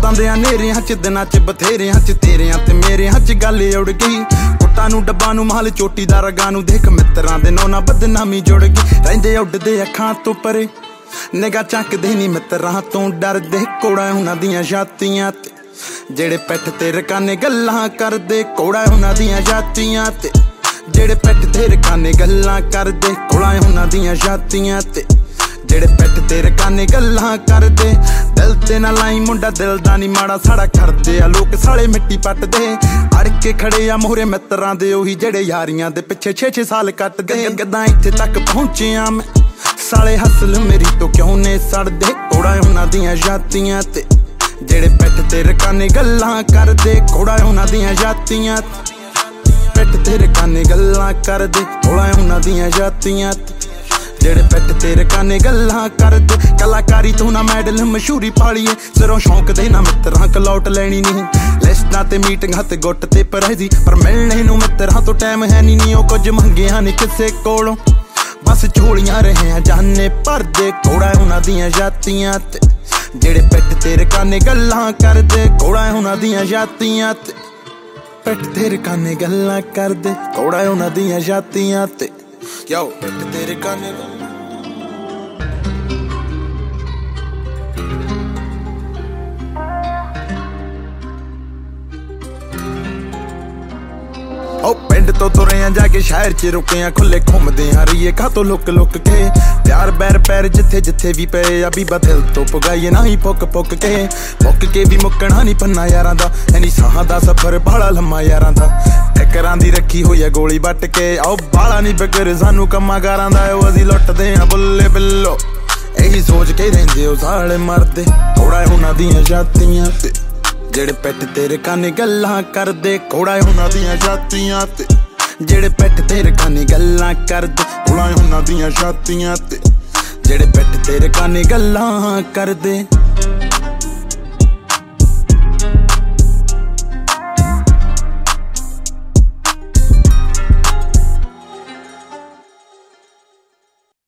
रातां दे हनेरियां च दिनां च बथेरियां च तेरियां ते मेरियां च गल उड़ गई। कुट्टां नूं डब्बां नूं महल चोटी दा रगां नूं देख मित्रां दे नौना बदनामी जुड़ गई। रहिंदे उड्डदे अखां तो परे निगाह झकदे नी मित्रां तों डरदे कोड़ा उन्हां दियां छातियां ते जेड़े पिठ ते रकाने गल्लां करदे। कोड़ा उन्हां दियां छातियां ते जेड़े पिठ ते रकाने गल्लां करदे। कोड़ा उन्हां दियां छातियां ते जेड़े पिठ ते रकाने गल्लां करदे। दिल ते ना लाई मुंडा दिल दा नी माड़ा साड़ा करदे आ लोक साले मिट्टी पटदे। अड़ के खड़े आ मोहरे मित्रां दे ओही जेड़े यारियां दे पिछे 6-6 साल कटदे। गद्दां इत्थे तक पहुंचिया मैं साले हसल मेरी तो क्यों ने सड़दे। कोड़ा उन्हां दियां छातियां ते जेड़े पिठ ते रकाने गल्लां करदे। कोड़ा उन्हां दियां छातियां पिठ ते रकाने गल्लां करदे। कोड़ा उन्हां दियां छातियां जेड़े पिठ ते रकाने गल्लां करदे। कलाकारी तो ना मैडल मशहूरी पालिए सिरों शौक दे ना मित्रां कलौट लैनी नहीं। लिस्टां ते मीटिंगां ते गुट ते परहेजी पर मिलने नूं मित्रां तो टाइम है नी। ओ कुछ मंगिया नी किसे कोलों बस झोलियां रहे जाने भरदे। कोड़ा उन्हां दियां छातियां ते जेड़े पिठ ते रकाने गल्लां करदे। कोड़ा उन्हां दियां छातियां ते पिठ ते रकाने गल्लां करदे। कोड़ा उन्हां दियां छातियां ते यो पिठ ते रकाने ओ पिंड तो तुरे जाके शहर च रुके खुले घूमदे रहीए खातों लुक लुक के। प्यार बैर पैर जिथे जिथे भी पे अभी बदिल तो पुगाइए ना ही पुक पुक के भी मुक्कना नहीं पन्ना यारां दा। इन्नी साहां दा सफर बाला लम्मा यारां दा। टकरां दी रखी होई है गोली बट के आओ बाला नहीं बिगर सानू कम्मा कारां दा। असीं लुटदे आ बुल्ले बिल्लो यही सोच के रहिंदे ओ साले मरदे। कोड़ा उन्हां दियां छातियां ते जेड़े पिठ ते रकाने गल्लां करदे। कोड़ा उन्हां दियां छातियां ते जेड़े पिठ ते रकाने गल्लां करदे। कोड़ा उन्हां दियां छातियां ते जेड़े पिठ ते रकाने गल्लां करदे।